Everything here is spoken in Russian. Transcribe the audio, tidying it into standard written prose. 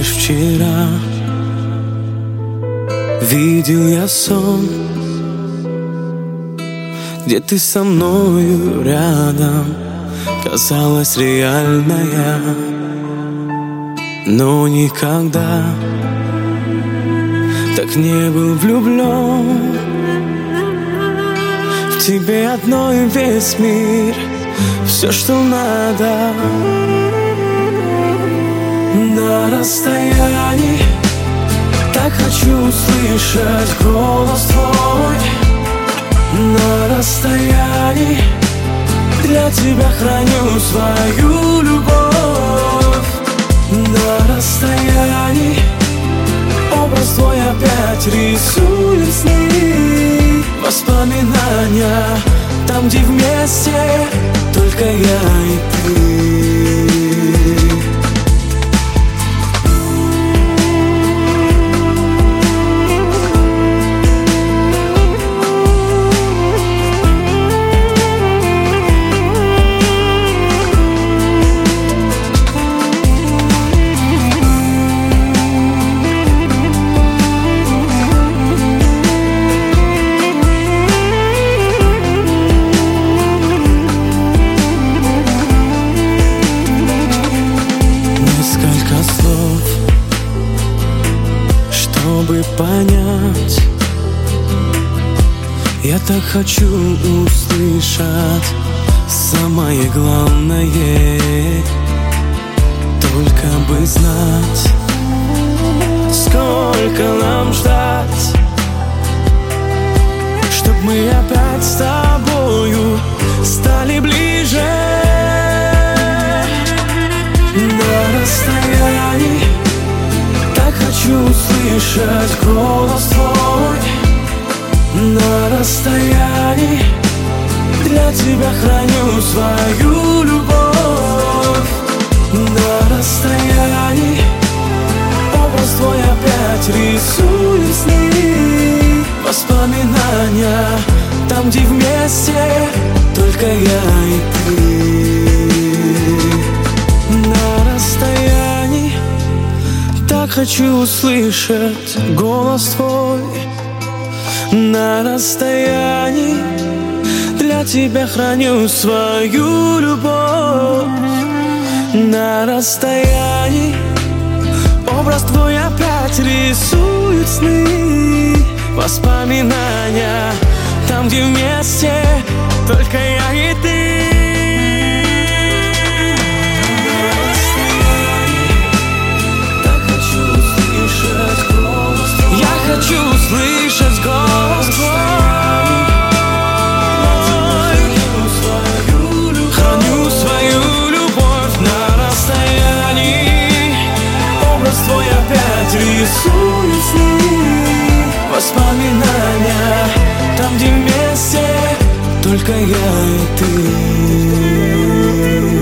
лишь вчера видел я сон, где ты со мною рядом, казалась реальная, но никогда так не был влюблен. В тебе одной весь мир, все, что надо. На расстоянии так хочу услышать голос твой. На расстоянии для тебя храню свою любовь. На расстоянии образ твой опять рисует сны, воспоминания там, где вместе только я и ты. Чтобы понять, я так хочу услышать самое главное, только бы знать, сколько нам ждать, чтоб мы опять с тобою стали ближе. На расстоянии так хочу услышать голос твой. На расстоянии для тебя храню свою любовь. На расстоянии образ твой опять рисует сны, воспоминания там, где вместе только я и ты. На расстоянии так хочу услышать голос твой. На расстоянии для тебя храню свою любовь. На расстоянии образ твой опять рисует сны, воспоминания там, где вместе только я и ты. Хочу услышать голос твой. Храню свою любовь на расстоянии. Образ твой опять рисует сны, воспоминания там, где вместе только я и ты.